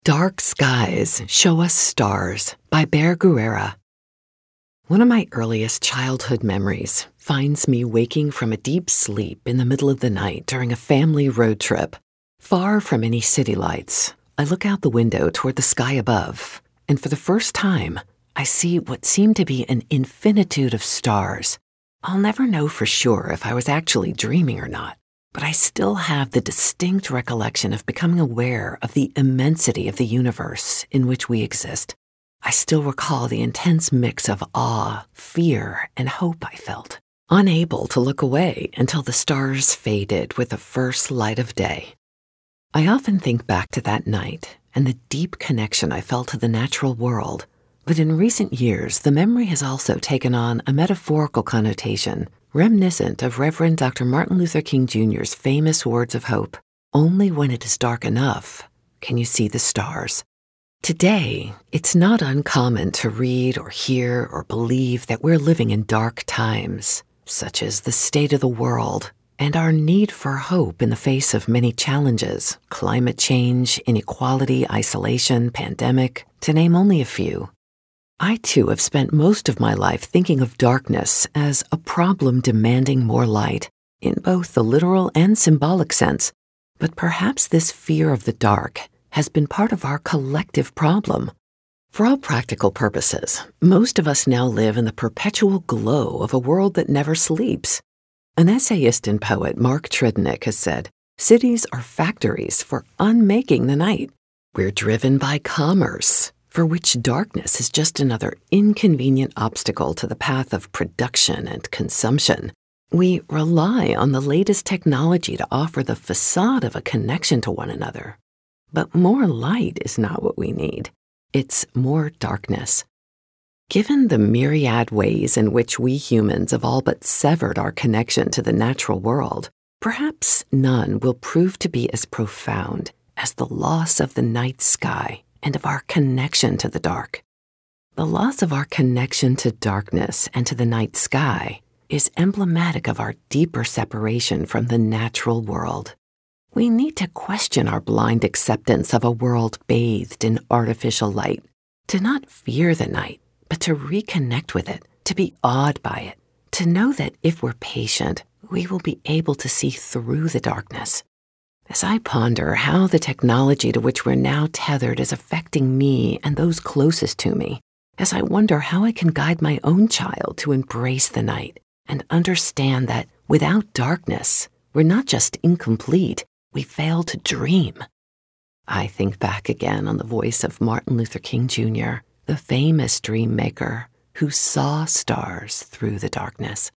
Dark Skies Show Us Stars by Bear Guerra. One of my earliest childhood memories finds me waking from a deep sleep in the middle of the night during a family road trip. Far from any city lights, I look out the window toward the sky above, and for the first time, I see what seemed to be an infinitude of stars. I'll never know for sure if I was actually dreaming or not, but I still have the distinct recollection of becoming aware of the immensity of the universe in which we exist. I still recall the intense mix of awe, fear, and hope I felt, unable to look away until the stars faded with the first light of day. I often think back to that night and the deep connection I felt to the natural world, but in recent years, the memory has also taken on a metaphorical connotation reminiscent of Reverend Dr. Martin Luther King Jr.'s famous words of hope, "Only when it is dark enough can you see the stars." Today, it's not uncommon to read or hear or believe that we're living in dark times, such as the state of the world and our need for hope in the face of many challenges, climate change, inequality, isolation, pandemic, to name only a few. I, too, have spent most of my life thinking of darkness as a problem demanding more light, in both the literal and symbolic sense. But perhaps this fear of the dark has been part of our collective problem. For all practical purposes, most of us now live in the perpetual glow of a world that never sleeps. An essayist and poet, Mark Tredennick, has said, "Cities are factories for unmaking the night. We're driven by commerce, for which darkness is just another inconvenient obstacle to the path of production and consumption. We rely on the latest technology to offer the facade of a connection to one another. But more light is not what we need. It's more darkness." Given the myriad ways in which we humans have all but severed our connection to the natural world, perhaps none will prove to be as profound as the loss of the night sky and of our connection to the dark. The loss of our connection to darkness and to the night sky is emblematic of our deeper separation from the natural world. We need to question our blind acceptance of a world bathed in artificial light, to not fear the night, but to reconnect with it, to be awed by it, to know that if we're patient, we will be able to see through the darkness. As I ponder how the technology to which we're now tethered is affecting me and those closest to me, as I wonder how I can guide my own child to embrace the night and understand that without darkness, we're not just incomplete, we fail to dream. I think back again on the voice of Martin Luther King Jr., the famous dream maker who saw stars through the darkness.